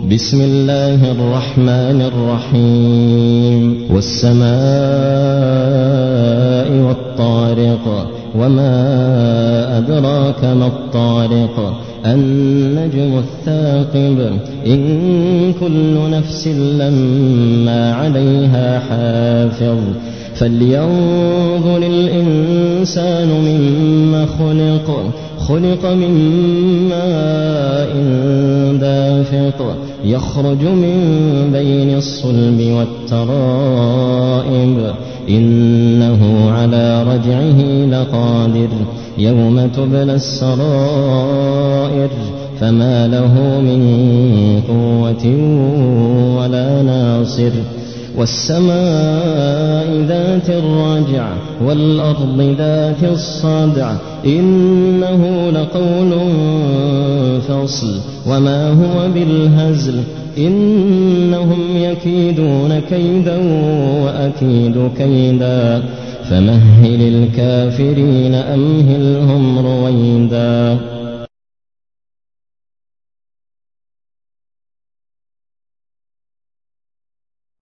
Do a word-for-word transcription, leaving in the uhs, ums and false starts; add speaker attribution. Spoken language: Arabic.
Speaker 1: بسم الله الرحمن الرحيم والسماء والطارق وما أدراك ما الطارق النجم الثاقب إن كل نفس لما عليها حافظ فلينظر الإنسان مما خلق خلق من ماء دافق يخرج من بين الصلب والترائب إنه على رجعه لقادر يوم تبلى السرائر فما له من قوة ولا ناصر والسماء ذات الرجع والأرض ذات الصدع إنه لقول فصل وما هو بالهزل إنهم يكيدون كيدا وأكيد كيدا فمهل الكافرين أمهلهم رويدا.